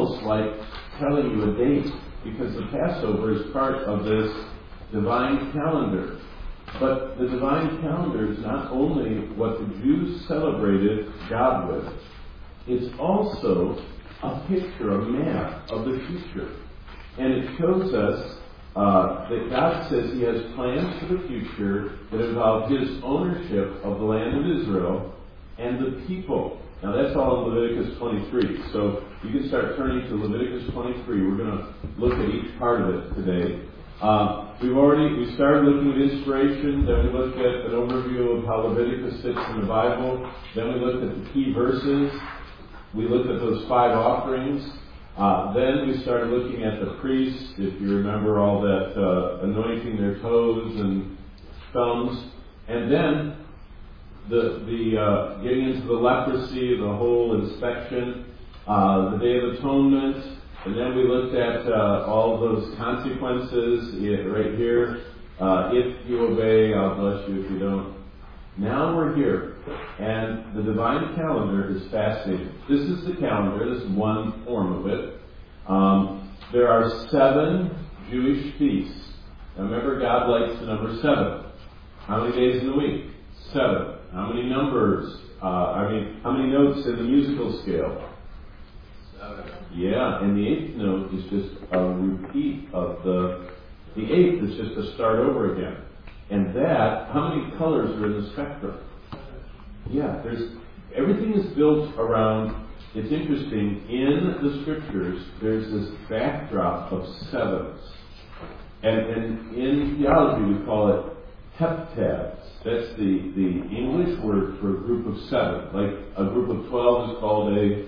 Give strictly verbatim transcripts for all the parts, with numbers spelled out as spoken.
almost like telling you a date, because the Passover is part of this divine calendar. But the divine calendar is not only what the Jews celebrated God with, it's also a picture, a map of the future. And it shows us uh, that God says He has plans for the future that involve His ownership of the land of Israel and the people. Now that's all in Leviticus twenty-three. So you can start turning to Leviticus twenty-three. We're going to look at each part of it today. Uh, we've already, we started looking at inspiration, then we looked at an overview of how Leviticus fits in the Bible, then we looked at the key verses, we looked at those five offerings, uh, then we started looking at the priests, if you remember all that uh, anointing their toes and thumbs, and then the, the uh, getting into the leprosy, the whole inspection, uh, the Day of Atonement. And then we looked at uh, all those consequences right here. Uh, if you obey, I'll bless you. If you don't. Now we're here. And the divine calendar is fascinating. This is the calendar. This is one form of it. Um, there are seven Jewish feasts. Now remember, God likes the number seven. How many days in the week? Seven. How many numbers? Uh, I mean, how many notes in the musical scale? Yeah, and the eighth note is just a repeat of the, the eighth is just a start over again. And that, how many colors are in the spectrum? Yeah, there's, everything is built around, it's interesting, in the scriptures, there's this backdrop of sevens. And, and in theology we call it heptads. That's the, the English word for a group of seven. Like a group of twelve is called a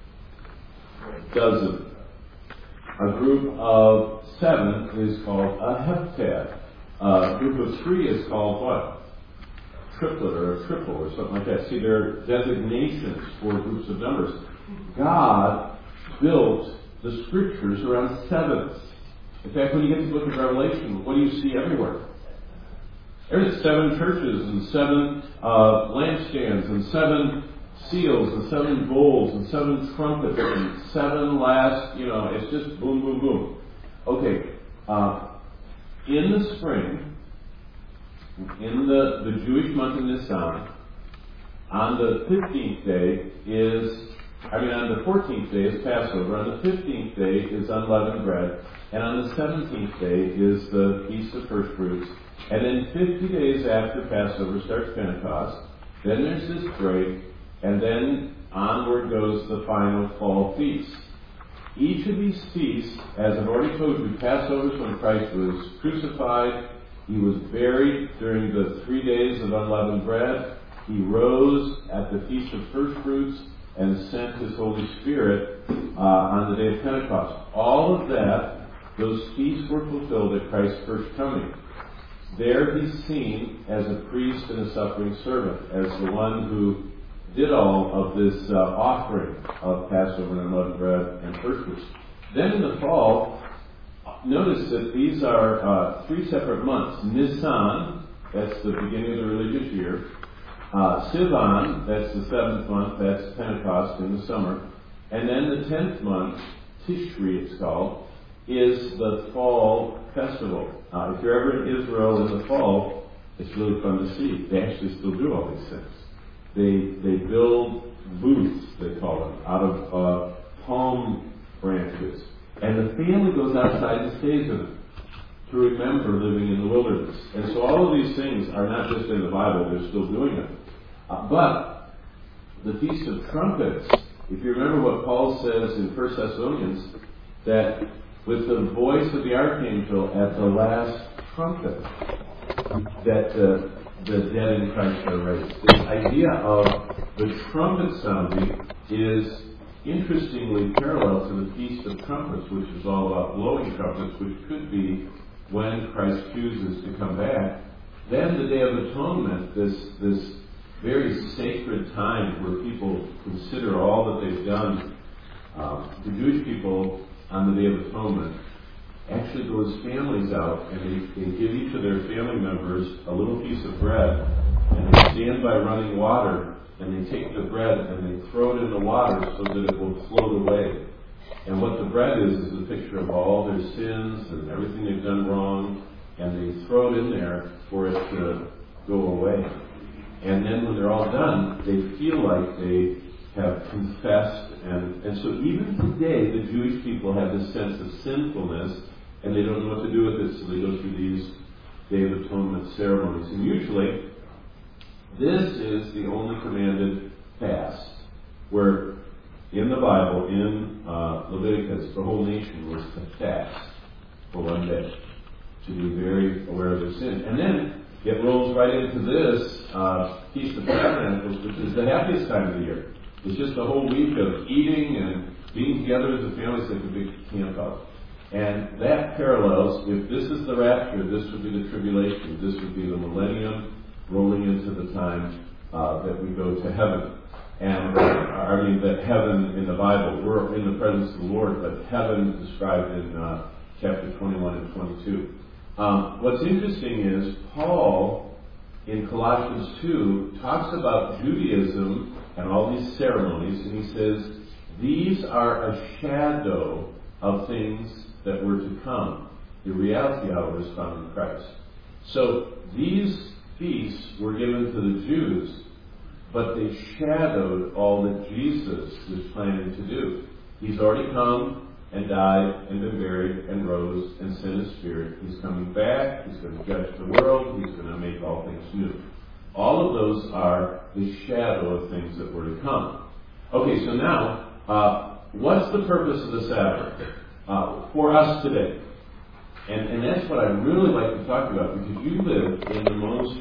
dozen. A group of seven is called a heptad. A group of three is called what? Triplet or a triple or something like that. See, there are designations for groups of numbers. God built the scriptures around sevens. In fact, when you get to the book of Revelation, what do you see everywhere? There's seven churches and seven uh, lampstands and seven seals and seven bowls and seven trumpets and seven last, you know, it's just boom, boom, boom. Okay, uh, in the spring, in the, the Jewish month of Nisan, on the fifteenth day is, I mean on the fourteenth day is Passover, on the fifteenth day is unleavened bread, and on the seventeenth day is the Feast of First Fruits, and then fifty days after Passover starts Pentecost, then there's this break, and then onward goes the final fall feast. Each of these feasts, as I've already told you, Passover is when Christ was crucified. He was buried during the three days of unleavened bread. He rose at the Feast of First Fruits and sent His Holy Spirit uh, on the day of Pentecost. All of that, those feasts were fulfilled at Christ's first coming. There He's seen as a priest and a suffering servant, as the one who did all of this uh, offering of Passover and unleavened bread and first fruits. Then in the fall, notice that these are uh, three separate months. Nisan, that's the beginning of the religious year. Uh, Sivan, that's the seventh month, that's Pentecost in the summer. And then the tenth month, Tishri it's called, is the fall festival. Uh, if you're ever in Israel in the fall, it's really fun to see. They actually still do all these things. They they build booths, they call them, out of uh, palm branches. And the family goes outside and stays in them to remember living in the wilderness. And so all of these things are not just in the Bible, they're still doing them. Uh, but the Feast of Trumpets, if you remember what Paul says in First Thessalonians, that with the voice of the archangel at the last trumpet, that uh, the dead in Christ are raised. This idea of the trumpet sounding is interestingly parallel to the Feast of Trumpets, which is all about blowing trumpets, which could be when Christ chooses to come back. Then the Day of Atonement, this this very sacred time where people consider all that they've done. Um, the Jewish people on the Day of Atonement actually goes families out and they, they give each of their family members a little piece of bread, and they stand by running water, and they take the bread and they throw it in the water so that it will float away. And what the bread is, is a picture of all their sins and everything they've done wrong, and they throw it in there for it to go away. And then when they're all done, they feel like they have confessed. And, and so even today, the Jewish people have this sense of sinfulness, and they don't know what to do with it, so they go through these Day of Atonement ceremonies. And usually, this is the only commanded fast, where in the Bible, in uh, Leviticus, the whole nation was to fast for one day, to be very aware of their sin. And then it rolls right into this uh, Feast of Tabernacles, which is the happiest time of the year. It's just a whole week of eating and being together as a family. It's like a big camp out. And that parallels, if this is the rapture, this would be the tribulation. This would be the millennium rolling into the time uh, that we go to heaven. And, uh, I mean, that heaven in the Bible, we're in the presence of the Lord, but heaven described in uh, chapter twenty-one and twenty-two. Um, what's interesting is Paul, in Colossians two, talks about Judaism and all these ceremonies, and he says, these are a shadow of things that were to come. The reality, however, is found in Christ. So these feasts were given to the Jews, but they shadowed all that Jesus was planning to do. He's already come and died and been buried and rose and sent His Spirit. He's coming back. He's going to judge the world. He's going to make all things new. All of those are the shadow of things that were to come. Okay, so now, uh, what's the purpose of the Sabbath uh, for us today? And, and that's what I'd really like to talk about, because you live in the most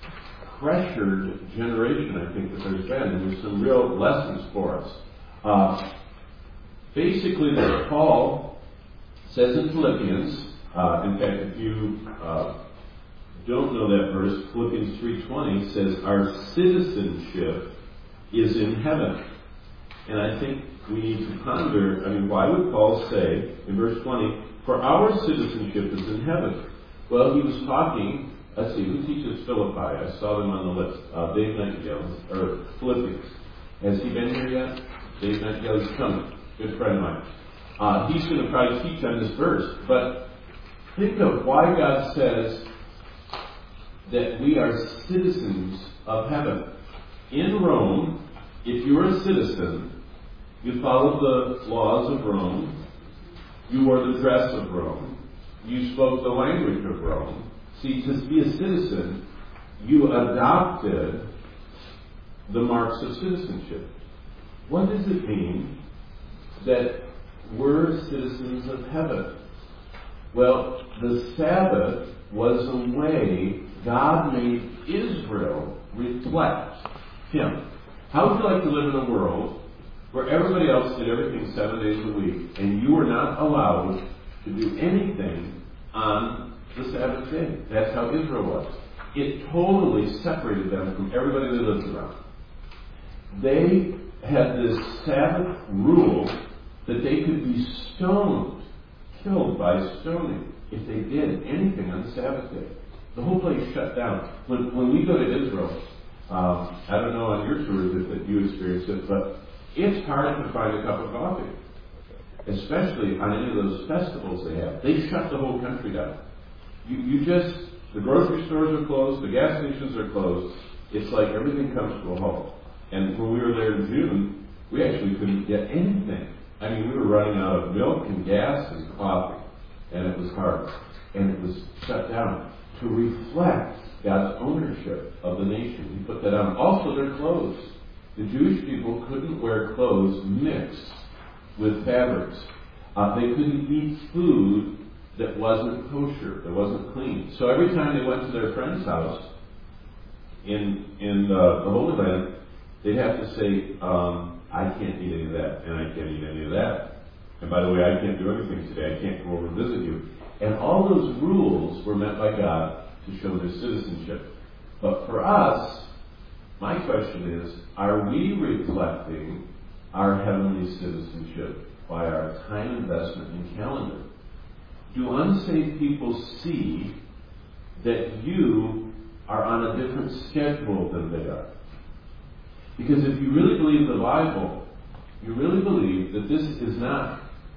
pressured generation, I think, that there's been, and there's some real lessons for us. Uh, basically, Paul says in Philippians, uh, in fact, if you uh, don't know that verse, Philippians three twenty says our citizenship is in heaven. And I think we need to ponder, I mean, why would Paul say in verse twenty, for our citizenship is in heaven? Well, he was talking. Let's see, who teaches Philippi? I saw them on the list. Uh, Dave Nightingale, or Philippians. Has he been here yet? Dave Nightingale is coming. Good friend of mine. Uh, he's going to probably teach on this verse. But think of why God says that we are citizens of heaven. In Rome, if you were a citizen, you followed the laws of Rome. You wore the dress of Rome. You spoke the language of Rome. See, to be a citizen, you adopted the marks of citizenship. What does it mean that we're citizens of heaven? Well, the Sabbath was a way God made Israel reflect Him. How would you like to live in a world where everybody else did everything seven days a week, and you were not allowed to do anything on the Sabbath day? That's how Israel was. It totally separated them from everybody that lived around. They had this Sabbath rule that they could be stoned, killed by stoning, if they did anything on the Sabbath day. The whole place shut down. When, when we go to Israel, um, I don't know on your tours if that you experienced it, but it's hard to find a cup of coffee, especially on any of those festivals they have. They shut the whole country down. You, you just, the grocery stores are closed, the gas stations are closed. It's like everything comes to a halt. And when we were there in June, we actually couldn't get anything. I mean, we were running out of milk and gas and coffee, and it was hard. And it was shut down to reflect God's ownership of the nation. He put that on. Also, their clothes. The Jewish people couldn't wear clothes mixed with fabrics. Uh, they couldn't eat food that wasn't kosher, that wasn't clean. So every time they went to their friend's house in in uh, the Holy Land, they'd have to say, um, I can't eat any of that, and I can't eat any of that. And by the way, I can't do anything today. I can't come over and visit you. And all those rules were meant by God to show their citizenship. But for us, my question is, are we reflecting our heavenly citizenship by our time investment in calendar? Do unsaved people see that you are on a different schedule than they are? Because if you really believe the Bible, you really believe that this is not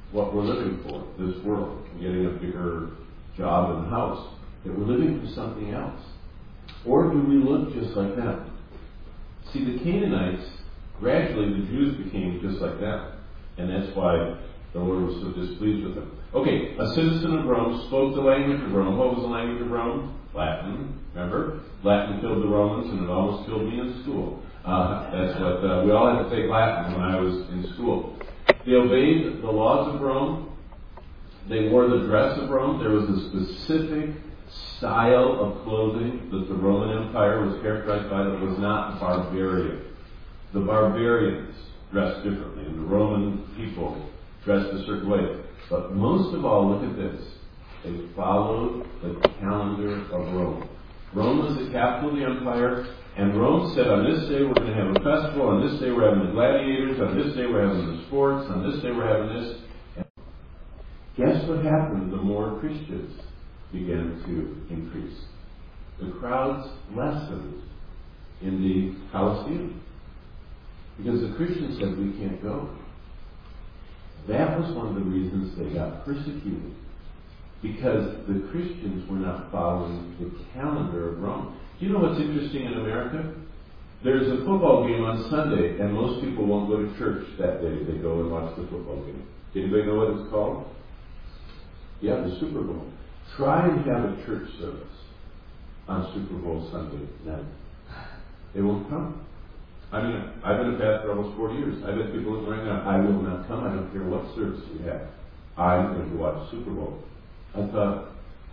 what we're living for, this world, getting a bigger job in the house, that we're living for something else? Or do we look just like them? See, the Canaanites, gradually the Jews became just like them. And that's why the Lord was so displeased with them. Okay, a citizen of Rome spoke the language of Rome. What was the language of Rome? Latin, remember? Latin killed the Romans, and it almost killed me in school. Uh, that's what, uh, we all had to take Latin when I was in school. They obeyed the laws of Rome. They wore the dress of Rome. There was a specific style of clothing that the Roman Empire was characterized by that was not barbarian. The barbarians dressed differently, and the Roman people dressed a certain way. But most of all, look at this. They followed the calendar of Rome. Rome was the capital of the empire, and Rome said, on this day we're going to have a festival, on this day we're having the gladiators, on this day we're having the sports, on this day we're having this. And guess what happened the more Christians began to increase? The crowds lessened in the Colosseum. Because the Christians said, we can't go. That was one of the reasons they got persecuted. Because the Christians were not following the calendar of Rome. Do you know what's interesting in America? There's a football game on Sunday, and most people won't go to church that day. They go and watch the football game. Anybody know what it's called? Yeah, the Super Bowl. Try and have a church service on Super Bowl Sunday night. They won't come. I mean, I've been a pastor almost forty years. I've had people right now, I will not come. I don't care what service we have. I'm going to watch Super Bowl. I thought,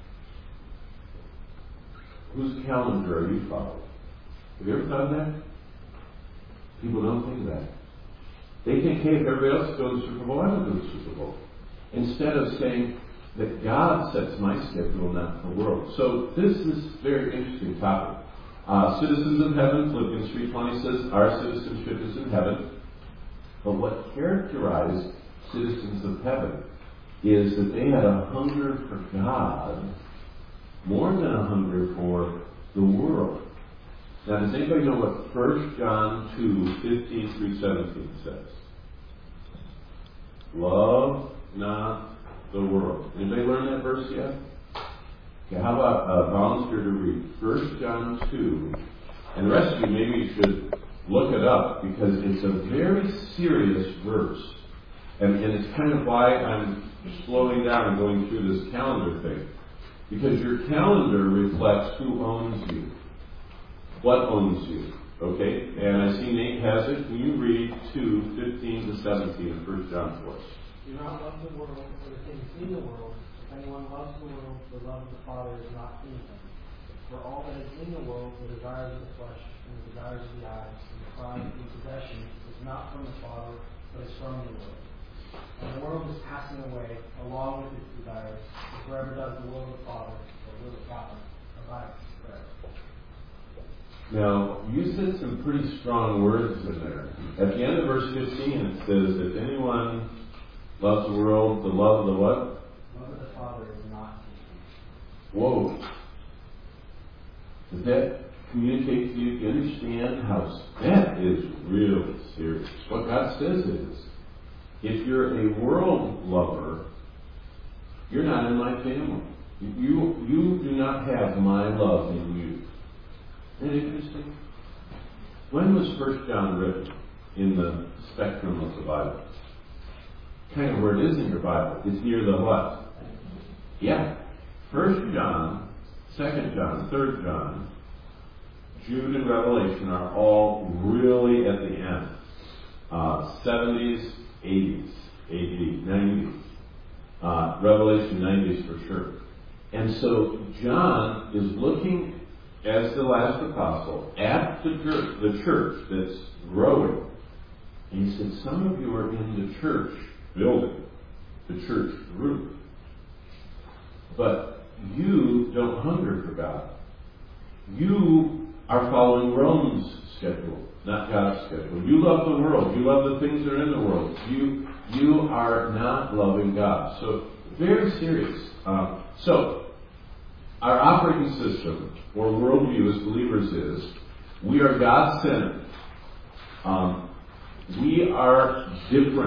whose calendar are you following? Have you ever thought of that? People don't think of that. They think, hey, if everybody else goes to the Super Bowl, I don't go to the Super Bowl. Instead of saying that God sets my schedule, not the world. So this is a very interesting topic. Uh, citizens of heaven, Philippians three twenty says, our citizenship is in heaven. But what characterized citizens of heaven is that they had a hunger for God more than a hunger for the world. Now, does anybody know what First John two fifteen through seventeen says? Love not the world. Anybody learn that verse yet? Okay, how about a volunteer to read First John two? And the rest of you, maybe you should look it up, because it's a very serious verse. And, and it's kind of why I'm slowing down and going through this calendar thing. Because your calendar reflects who owns you. What owns you. Okay? And I see Nate has it. Can you read two fifteen to seventeen of First John for us? Do not love the world or the things in the world. If anyone loves the world, the love of the Father is not in him. For all that is in the world, the desires of the flesh, and the desires of the eyes, and the pride and possession, is not from the Father, but is from the world. And the world is passing away, along with its desires. But whoever does the will of the Father, the will of God, abides forever. Now, you said some pretty strong words in there. At the end of verse fifteen, it says, if anyone loves the world, the love of the what? Love of the Father is not in him. Whoa. Does that communicate to you? Do you understand how that is really serious? What God says is, if you're a world lover, you're not in my family. You, you do not have my love in you. Isn't that interesting? When was First John written in the spectrum of the Bible? Kind of where it is in your Bible. It's near the what? Yeah. First John, Second John, Third John, Jude and Revelation are all really at the end. Uh, seventies, eighties, A D, nineties. Uh, Revelation nineties for sure. And so John is looking as the last apostle at the church, the church that's growing. And he said, some of you are in the church building, the church group. But you don't hunger for God. You are following Rome's schedule, not God's schedule. You love the world. You love the things that are in the world. You you are not loving God. So, very serious. Um, so, our operating system, or worldview as believers is, we are God-centered. Um, we are different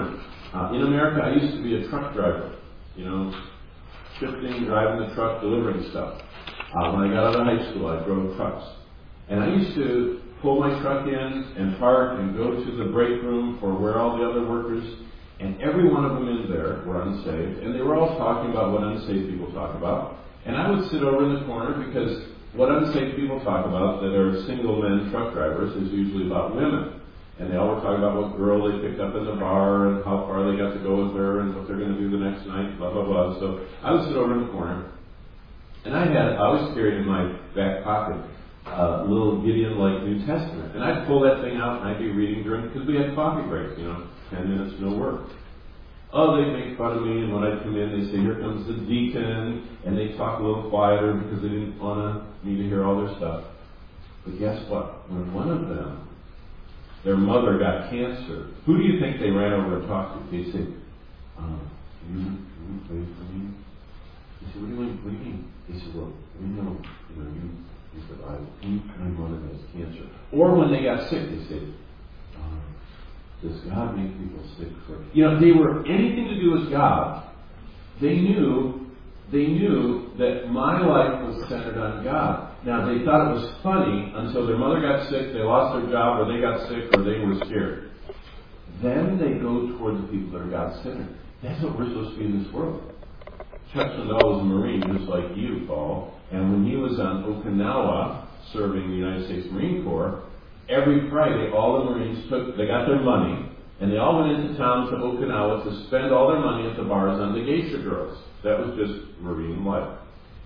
Uh, in America, I used to be a truck driver, you know, shifting, driving the truck, delivering stuff. Uh, when I got out of high school, I drove trucks. And I used to pull my truck in and park and go to the break room for where all the other workers, and every one of them in there were unsaved, and they were all talking about what unsaved people talk about. And I would sit over in the corner because what unsaved people talk about that are single men truck drivers is usually about women. And they all were talking about what girl they picked up in the bar and how far they got to go with her and what they're going to do the next night, blah, blah, blah. So I would sit over in the corner. And I had, I always carried in my back pocket a uh, little Gideon-like New Testament. And I'd pull that thing out and I'd be reading during, because we had coffee breaks, you know, ten minutes, no work. Oh, they'd make fun of me, and when I'd come in, they'd say, here comes the deacon, and they'd talk a little quieter because they didn't want me to hear all their stuff. But guess what? When one of them, their mother got cancer, who do you think they ran over and talked to? They said, um, can you, can you pray for me? They said, what do you mean? What do you mean? They said, well, we know, you know, you, you said, I, my mother has cancer. Or when they got sick, they said, um, does God make people sick for? You know, they were anything to do with God. They knew, they knew that my life was centered on God. Now they thought it was funny until their mother got sick, they lost their job, or they got sick, or they were scared. Then they go toward the people that are God-centered. That's what we're supposed to be in this world. Chuck Swindoll was a Marine, just like you, Paul. And when he was on Okinawa serving the United States Marine Corps, every Friday, all the Marines took, they got their money, and they all went into town to Okinawa to spend all their money at the bars on the geisha girls. That was just Marine life.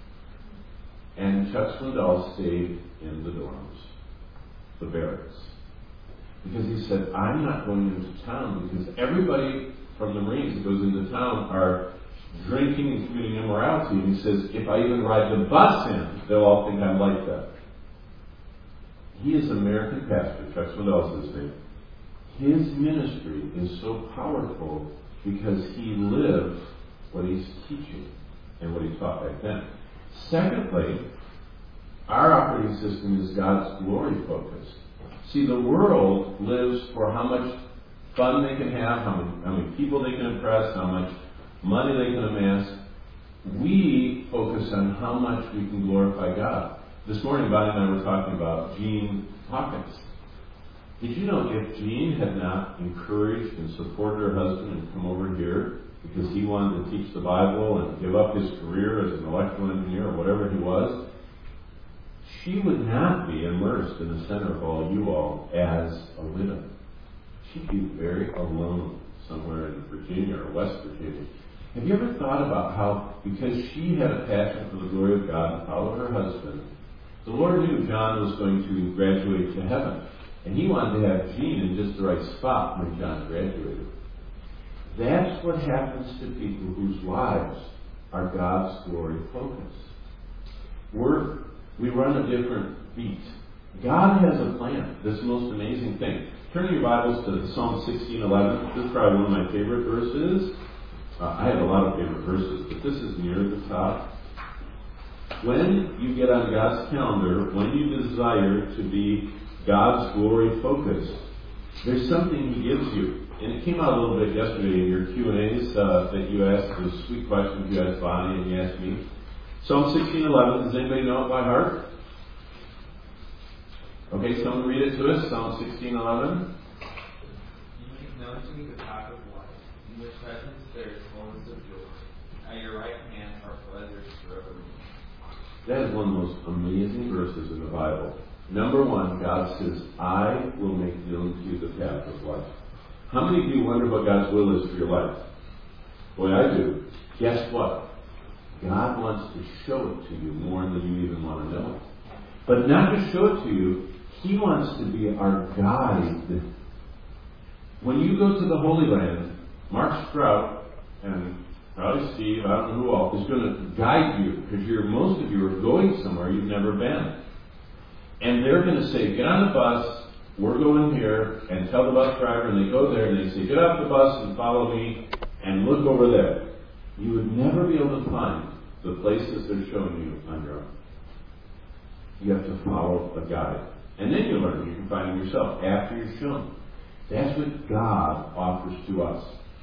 And Chuck Swindoll stayed in the dorms, the barracks. Because he said, I'm not going into town because everybody from the Marines that goes into town are drinking and committing immorality. And he says, if I even ride the bus in, they'll all think I'm like that. He is an American pastor, Chuck Swindoll is his name. His ministry is so powerful because he lives what he's teaching and what he taught back then. Secondly, our operating system is God's glory focused. See, the world lives for how much fun they can have, how many, how many people they can impress, how much money they can amass. We focus on how much we can glorify God. This morning, Bonnie and I were talking about Jean Hawkins. Did you know if Jean had not encouraged and supported her husband and come over here because he wanted to teach the Bible and give up his career as an electrical engineer or whatever he was, she would not be immersed in the center of all you all as a widow. She'd be very alone somewhere in Virginia or West Virginia. Have you ever thought about how, because she had a passion for the glory of God and followed her husband, the Lord knew John was going to graduate to heaven. And he wanted to have Jean in just the right spot when John graduated. That's what happens to people whose lives are God's glory focused. We're, we run a different beat. God has a plan. This is the most amazing thing. Turn your Bibles to Psalm sixteen eleven. This is probably one of my favorite verses. Uh, I have a lot of favorite verses, but this is near the top. When you get on God's calendar, when you desire to be God's glory focused, there's something He gives you. And it came out a little bit yesterday in your Q and A's uh, that you asked, those sweet questions you asked Bonnie and you asked me. Psalm sixteen eleven, does anybody know it by heart? Okay, someone read it to us. Psalm sixteen eleven. You make known to me the path of life. In your presence there is fullness of joy. At your right hand are pleasures forevermore. That is one of the most amazing verses in the Bible. Number one, God says, I will make known to you the path of life. How many of you wonder what God's will is for your life? Boy, I do. Guess what? God wants to show it to you more than you even want to know it. But not to show it to you, He wants to be our guide. When you go to the Holy Land, Mark Strout and probably Steve, I don't know who all, is going to guide you because you're, most of you are going somewhere you've never been. And they're going to say, get on the bus, we're going here, and tell the bus driver, and they go there and they say, get off the bus and follow me, and look over there. You would never be able to find the places they're showing you on your own. You have to follow a guide. And then you learn. You can find them yourself after you're shown. That's what God offers to us.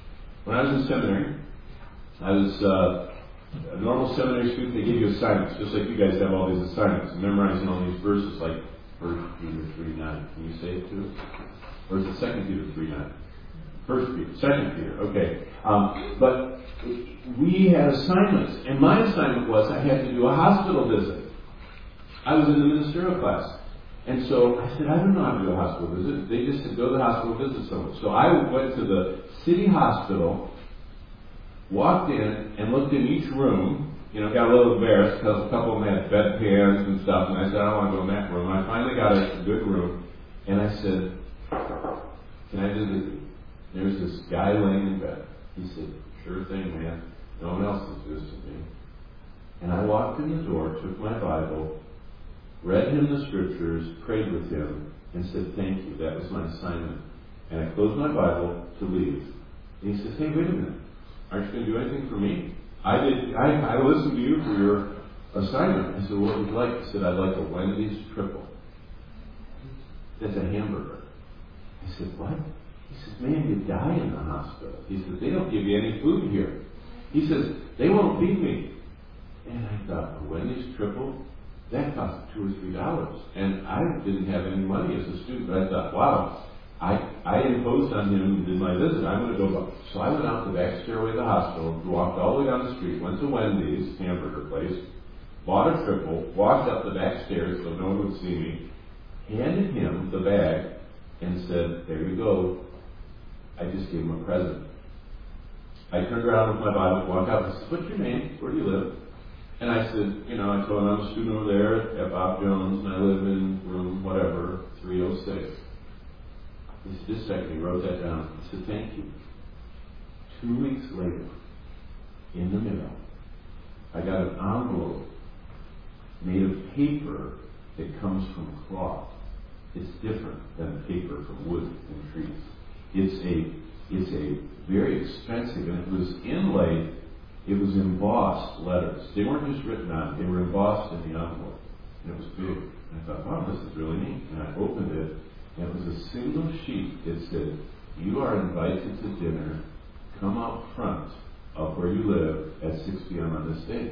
When I was in seminary, I was uh, a normal seminary student. They give you assignments, just like you guys have all these assignments, memorizing all these verses like First Peter three nine. Can you say it to us? Or is it Second Peter three nine? First Peter, Second Peter. Okay. Um, but we had assignments, and my assignment was I had to do a hospital visit. I was in the ministerial class. And so I said, I don't know how to do a hospital visit. They just said, go to the hospital, visit someone. So I went to the city hospital, walked in, and looked in each room. You know, got a little embarrassed because a couple of them had bedpans and stuff. And I said, I don't want to go in that room. And I finally got a good room. And I said, can I visit you? There's this guy laying in bed. He said, sure thing, man. No one else has visited me. And I walked in the door, took my Bible, read him the scriptures, prayed with him, and said, thank you. That was my assignment. And I closed my Bible to leave. And he says, hey, wait a minute. Aren't you going to do anything for me? I did. I, I listened to you for your assignment. I said, what would you like? He said, I'd like a Wendy's triple. That's a hamburger. I said, what? He says, man, you die in the hospital. He says, they don't give you any food here. He says, they won't feed me. And I thought, a Wendy's triple? That cost two or three dollars. And I didn't have any money as a student, but I thought, wow, I, I imposed on him and did my visit. I'm going to go back. So I went out the back stairway of the hospital, walked all the way down the street, went to Wendy's hamburger place, bought a triple, walked up the back stairs so no one would see me, handed him the bag, and said, there you go. I just gave him a present. I turned around with my Bible, walked out, and said, what's your name? Where do you live? And I said, you know, I told him I'm a student over there at Bob Jones, and I live in room whatever, three oh six. He said, just a second, he wrote that down. He said, thank you. Two weeks later, in the mail, I got an envelope made of paper that comes from cloth. It's different than paper from wood and trees. It's a, it's a very expensive, and it was inlaid. It was embossed letters. They weren't just written on, they were embossed in the envelope. And it was big. And I thought, wow, this is really neat. And I opened it, and it was a single sheet that said, you are invited to dinner. Come out front of where you live at six p.m. on this day.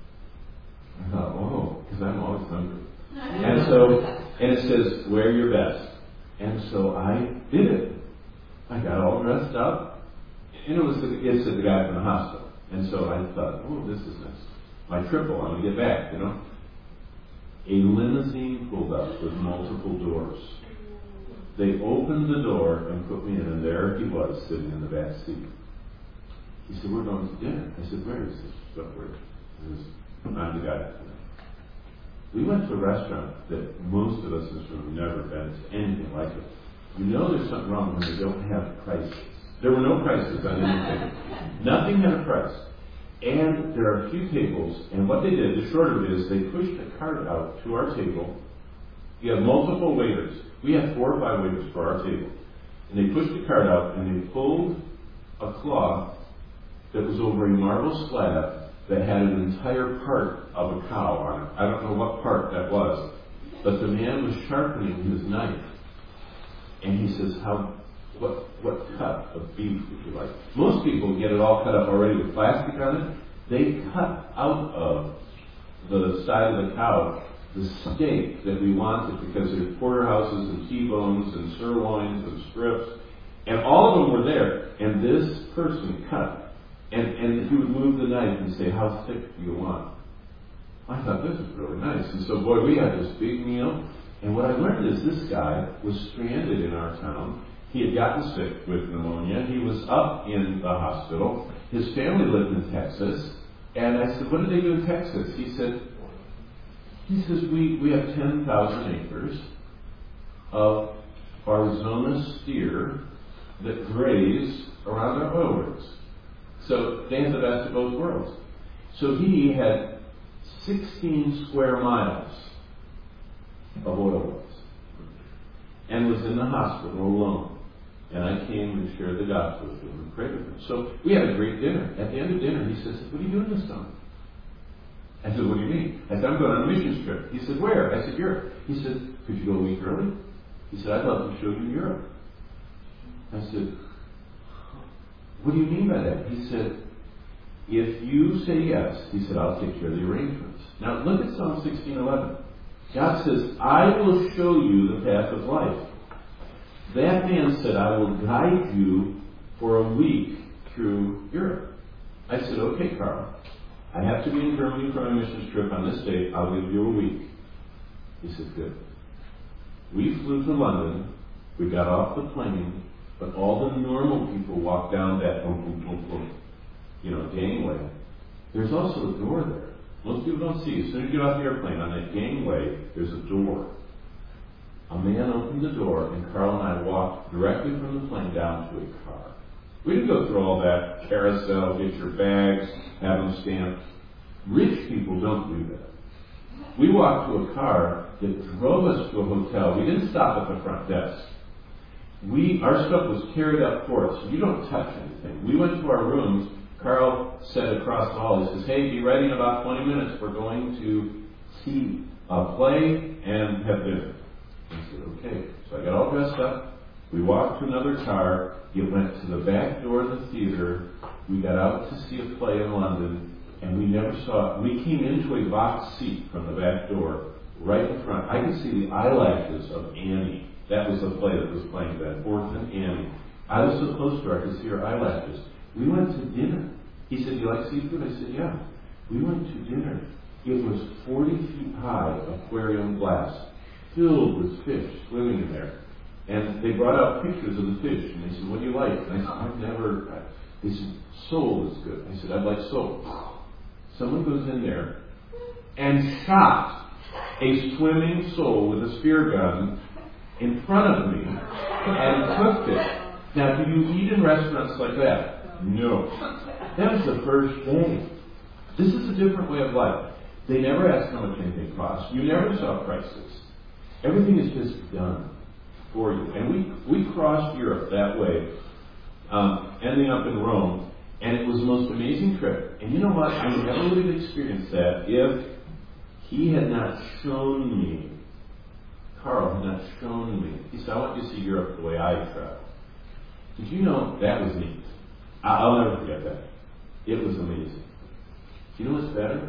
I thought, oh, because I'm always hungry. And so, and it says, wear your best. And so I did it. I got all dressed up. And it was the, it said the guy from the hospital. And so I thought, oh, this is nice. My triple, I'm going to get back, you know. A limousine pulled up with multiple doors. They opened the door and put me in, and there he was sitting in the back seat. He said, we're going to dinner. I said, where? He said, don't worry. I'm the guy. We went to a restaurant that most of us in this room have never been to anything like it. You know there's something wrong when they don't have prices. There were no prices on anything. Nothing had a price. And there are a few tables, and what they did, the short of it is, they pushed a cart out to our table. You have multiple waiters. We had four or five waiters for our table. And they pushed the cart out, and they pulled a cloth that was over a marble slab that had an entire part of a cow on it. I don't know what part that was. But the man was sharpening his knife. And he says, how... What what cut of beef would you like? Most people get it all cut up already with plastic on it. They cut out of the side of the cow the steak that we wanted, because there's porterhouses and T-bones and sirloins and strips, and all of them were there. And this person cut, and and he would move the knife and say, "How thick do you want?" I thought, this is really nice. And so, boy, we had this big meal. And what I learned is this guy was stranded in our town. He had gotten sick with pneumonia. He was up in the hospital. His family lived in Texas. And I said, what did they do in Texas? He said, he says, we, we have ten thousand acres of Arizona steer that graze around our oil rigs. So they had the best of both worlds. So he had sixteen square miles of oil rigs and was in the hospital alone. And I came and shared the gospel with him and prayed with him. So we had a great dinner. At the end of dinner, he says, what are you doing this summer? I said, what do you mean? I said, I'm going on a mission trip. He said, where? I said, Europe. He said, could you go a week early? He said, I'd love to show you Europe. I said, what do you mean by that? He said, if you say yes, he said, I'll take care of the arrangements. Now look at Psalm sixteen eleven. God says, I will show you the path of life. That man said, I will guide you for a week through Europe. I said, okay, Carl, I have to be in Germany for my missions trip on this date. I'll give you a week. He said, good. We flew to London. We got off the plane, but all the normal people walked down that boom, boom, boom, boom, you know, gangway. There's also a door there. Most people don't see. As soon as you get off the airplane, on that gangway, there's a door. A man opened the door, and Carl and I walked directly from the plane down to a car. We didn't go through all that carousel, get your bags, have them stamped. Rich people don't do that. We walked to a car that drove us to a hotel. We didn't stop at the front desk. We, our stuff was carried up for us. You don't touch anything. We went to our rooms. Carl said across the hall, he says, hey, be ready in about twenty minutes. We're going to see a play and have dinner. I said, okay. So I got all dressed up. We walked to another car. It went to the back door of the theater. We got out to see a play in London, and we never saw it. We came into a box seat from the back door, right in front. I could see the eyelashes of Annie. That was the play that was playing then, Orphan Annie. I was so close to her, I could see her eyelashes. We went to dinner. He said, you like seafood? I said, yeah. We went to dinner. It was forty feet high, aquarium glass, filled with fish swimming in there. And they brought out pictures of the fish, and they said, what do you like? And I said, I've never, I, they said, sole is good. I said, I'd like sole. Someone goes in there and shot a swimming sole with a spear gun in front of me and cooked it. Now, do you eat in restaurants like that? No. That was the first day. This is a different way of life. They never ask how much anything costs. You never saw prices. Everything is just done for you. And we, we crossed Europe that way, um, ending up in Rome, and it was the most amazing trip. And you know what? I never would have experienced that if he had not shown me, Carl had not shown me. He said, I want you to see Europe the way I travel. Did you know that was neat? I'll never forget that. It was amazing. You know what's better?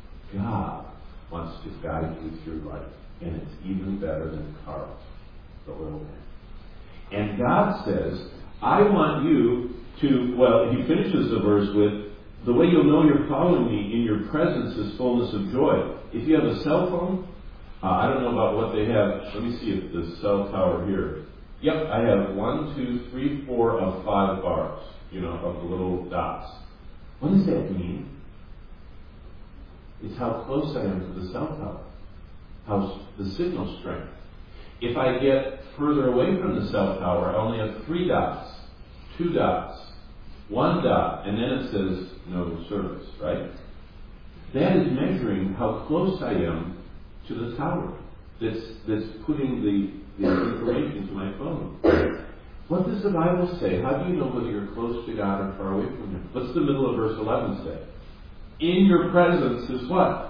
God wants to guide you through life. And it's even better than Carl, the oil man. And God says, I want you to, well, he finishes the verse with, the way you'll know you're following me in your presence is fullness of joy. If you have a cell phone, uh, I don't know about what they have. Let me see if the cell tower here. Yep, I have one, two, three, four of five bars, you know, of the little dots. What does that mean? It's how close I am to the cell tower. How the signal strength. If I get further away from the cell tower, I only have three dots, two dots, one dot, and then it says no service, right? That is measuring how close I am to the tower that's, that's putting the, the information to my phone. What does the Bible say? How do you know whether you're close to God or far away from Him? What's the middle of verse eleven say? In your presence is what?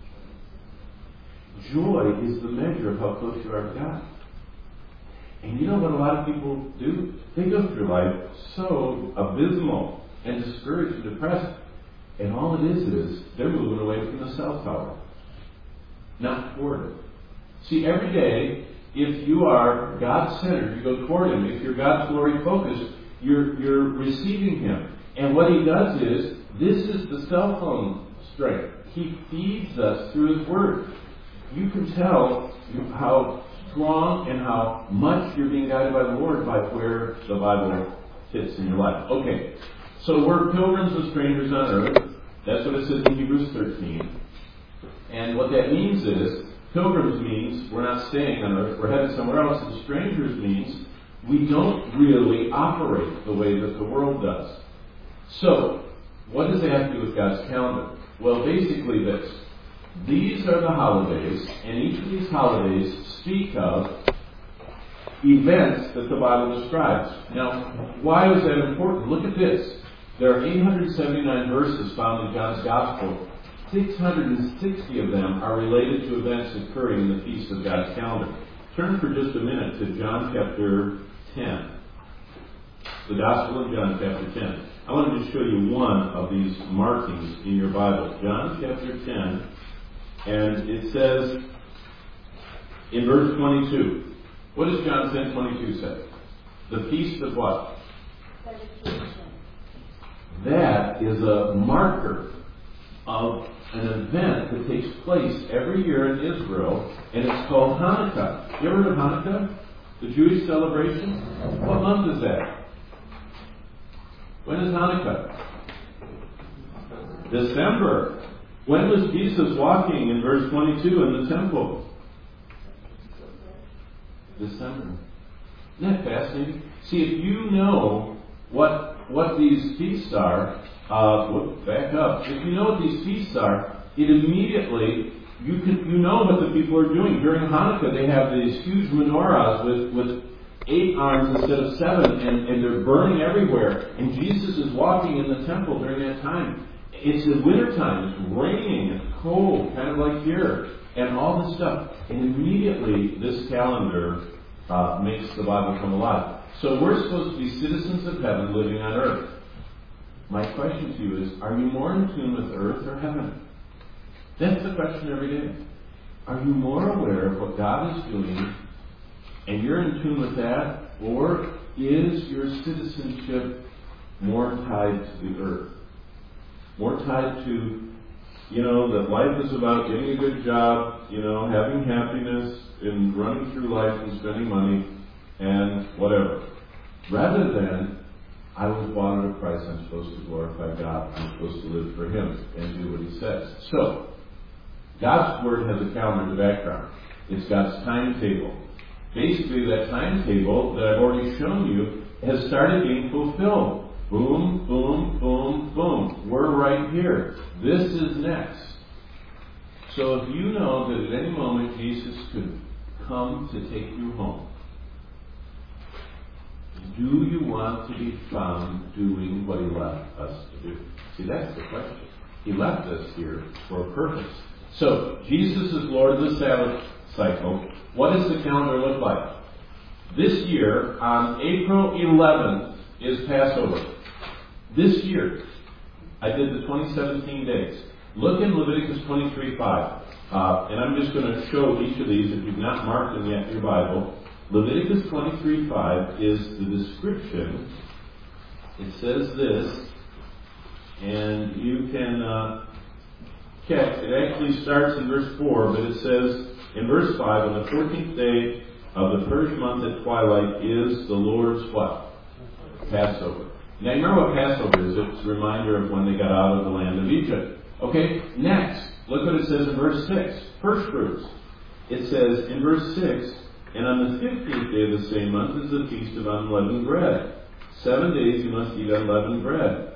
Joy is the measure of how close you are to God. And you know what a lot of people do? They go through life so abysmal and discouraged and depressed. And all it is is they're moving away from the cell tower, not toward it. See, every day, if you are God-centered, you go toward Him. If you're God's glory focused, you're, you're receiving Him. And what He does is, this is the cell phone strength. He feeds us through His Word. You can tell how strong and how much you're being guided by the Lord by where the Bible fits in your life. Okay, so we're pilgrims and strangers on earth. That's what it says in Hebrews thirteen. And what that means is, pilgrims means we're not staying on earth, we're headed somewhere else. And strangers means we don't really operate the way that the world does. So, what does that have to do with God's calendar? Well, basically this. These are the holidays, and each of these holidays speak of events that the Bible describes. Now, why is that important? Look at this. There are eight hundred seventy-nine verses found in John's Gospel. six hundred sixty of them are related to events occurring in the feast of God's calendar. Turn for just a minute to John chapter ten. the Gospel of John, chapter ten. I wanted to show you one of these markings in your Bible. John, chapter ten, and it says in verse twenty-two. What does John ten twenty-two say? The feast of what? That is a marker of an event that takes place every year in Israel, and it's called Hanukkah. You ever heard of Hanukkah? The Jewish celebration? What month is that? When is Hanukkah? December. When was Jesus walking in verse twenty-two in the temple? December. Isn't that fascinating? See, if you know what what these feasts are, uh, whoop, back up. If you know what these feasts are, it immediately you can you know what the people are doing during Hanukkah. They have these huge menorahs with with eight arms instead of seven, and, and they're burning everywhere. And Jesus is walking in the temple during that time. It's in wintertime. It's raining. It's cold, kind of like here, and all this stuff. And immediately, this calendar uh, makes the Bible come alive. So we're supposed to be citizens of heaven living on earth. My question to you is, are you more in tune with earth or heaven? That's the question every day. Are you more aware of what God is doing and you're in tune with that? Or is your citizenship more tied to the earth? More tied to, you know, that life is about getting a good job, you know, having happiness and running through life and spending money and whatever. Rather than, I was bought at a price, I'm supposed to glorify God, I'm supposed to live for Him and do what He says. So, God's Word has a calendar in the background. It's God's timetable. Basically, that timetable that I've already shown you has started being fulfilled. Boom, boom, boom, boom. We're right here. This is next. So if you know that at any moment Jesus could come to take you home, do you want to be found doing what He left us to do? See, that's the question. He left us here for a purpose. So, Jesus is Lord of the Sabbath cycle. What does the calendar look like? This year, on April eleventh, is Passover. This year, I did the twenty seventeen days. Look in Leviticus twenty-three five. Uh, and I'm just going to show each of these if you've not marked them yet in your Bible. Leviticus twenty-three five is the description. It says this, and you can uh, catch. It actually starts in verse four, but it says in verse five, on the fourteenth day of the first month at twilight is the Lord's what? Passover. Now, you remember what Passover is. It's a reminder of when they got out of the land of Egypt. Okay, next, look what it says in verse six. First fruits. It says in verse six, and on the fifteenth day of the same month is the feast of unleavened bread. Seven days you must eat unleavened bread.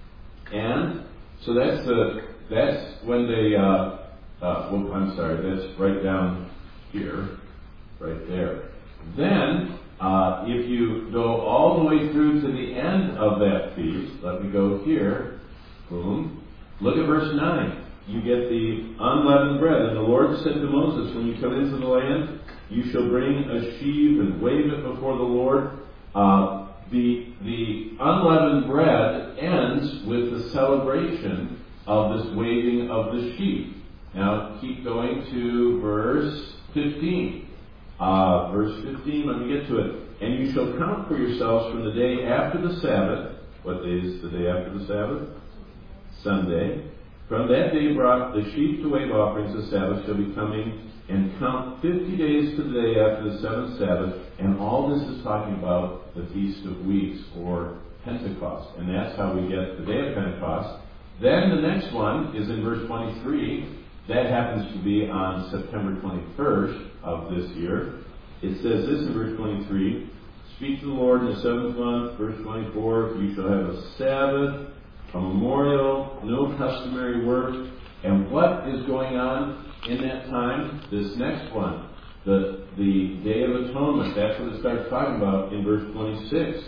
And, so that's the, that's when they, uh, uh, well, I'm sorry, that's right down here, right there. Then, Uh, if you go all the way through to the end of that feast, let me go here, boom, look at verse nine. You get the unleavened bread. And the Lord said to Moses, when you come into the land, you shall bring a sheaf and wave it before the Lord. Uh, the, the unleavened bread ends with the celebration of this waving of the sheaf. Now, keep going to verse fifteen. Uh, verse fifteen, let me get to it. And you shall count for yourselves from the day after the Sabbath. What day is the day after the Sabbath? Sunday. From that day brought the sheep to wave offerings of Sabbath shall be coming, and count fifty days to the day after the seventh Sabbath. And all this is talking about the Feast of Weeks, or Pentecost. And that's how we get the day of Pentecost. Then the next one is in verse twenty-three. That happens to be on September twenty-first of this year. It says this in verse twenty-three, speak to the Lord in the seventh month, verse twenty-four, you shall have a Sabbath, a memorial, no customary work. And what is going on in that time? This next one, the, the Day of Atonement. That's what it starts talking about in verse twenty-six.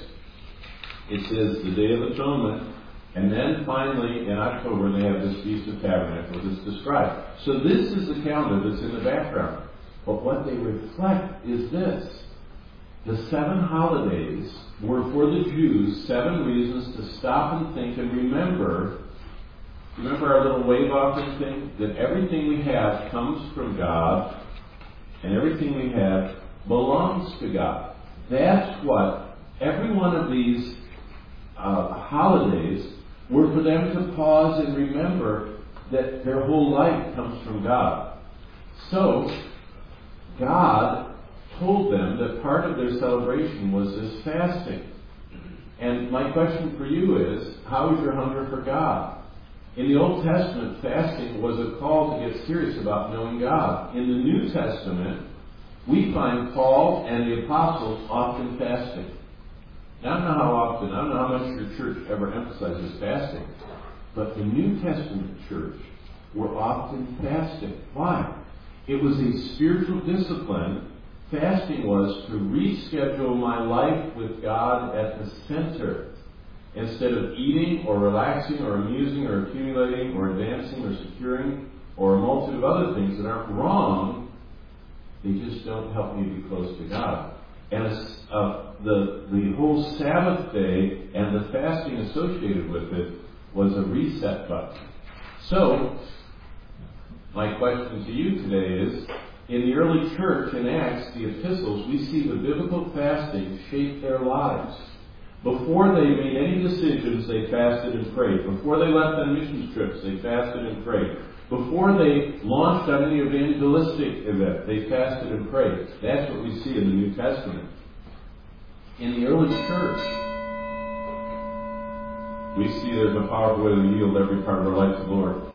It says the Day of Atonement. And then finally, in October, they have this Feast of Tabernacles that's described. So this is the calendar that's in the background. But what they reflect is this. the seven holidays were for the Jews seven reasons to stop and think and remember. Remember our little wave offering thing? That everything we have comes from God, and everything we have belongs to God. That's what every one of these uh, holidays were for them to pause and remember that their whole life comes from God. So, God told them that part of their celebration was this fasting. And my question for you is, how is your hunger for God? In the Old Testament, fasting was a call to get serious about knowing God. In the New Testament, we find Paul and the apostles often fasting. Now, I don't know how often, I don't know how much your church ever emphasizes fasting, but the New Testament church were often fasting. Why? It was a spiritual discipline. Fasting was to reschedule my life with God at the center. Instead of eating or relaxing or amusing or accumulating or advancing or securing or a multitude of other things that aren't wrong, they just don't help me be close to God. And uh, the, the whole Sabbath day and the fasting associated with it was a reset button. So, my question to you today is, in the early church, in Acts, the epistles, we see the biblical fasting shape their lives. Before they made any decisions, they fasted and prayed. Before they left on missions trips, they fasted and prayed. Before they launched on any evangelistic event, they fasted and prayed. That's what we see in the New Testament. In the early church, we see there's a powerful way to yield every part of our life to the Lord.